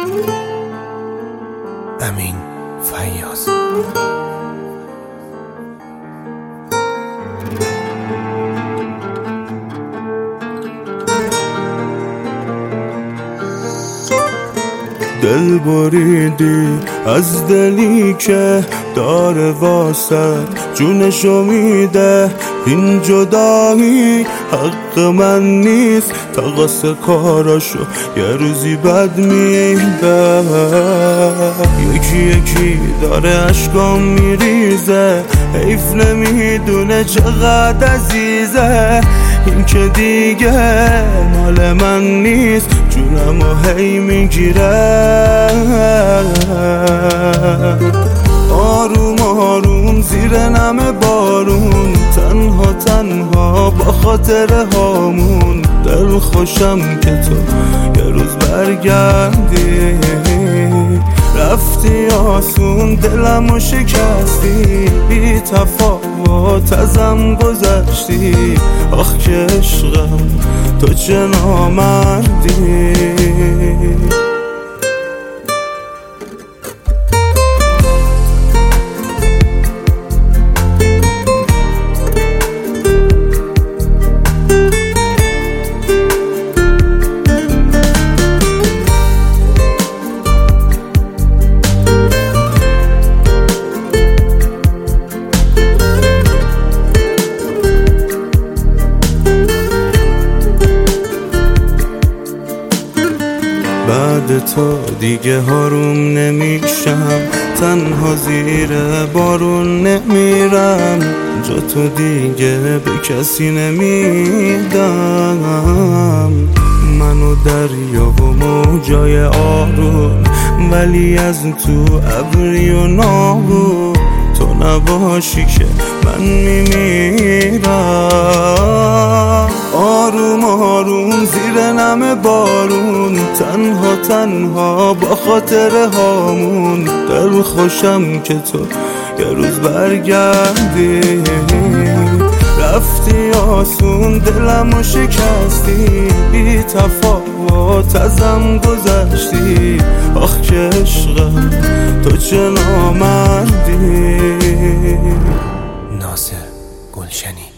امین فیاض. دل بریدی از دلی که داره واسه جونشو میده، این جدایی حق من نیست، تقاس کاراشو یه روزی بد میده. یکی یکی داره اشکام میریزه، حیف نمیدونه چقدر عزیزه، این که دیگه مال من نیست، جونمو هی میگیره. آروم آروم زیر نم بارون، تنها تنها با خاطر هامون، دل خوشم که تو یه روز برگردی. رفتی آسون دلمو شکستی، بی تفاوت ازم گذشتی، آخ که عشقم تو چه نامردی. بعد تو دیگه هاروم نمیشم، تنها زیر بارون نمیرم، جا تو دیگه به کسی نمیدم. منو دریا و موجای آروم، ولی از تو ابری و ناهون، تو نباشی که من میمیرم. آروم آروم زیر نم بارون، تنها تنها با خاطر هامون، دل خوشم که تو یه روز برگردی. رفتی آسون دلمو شکستی، بی تفاوت ازم گذشتی، آخ که عشقم تو چه نامردی. ناصر گلشنی.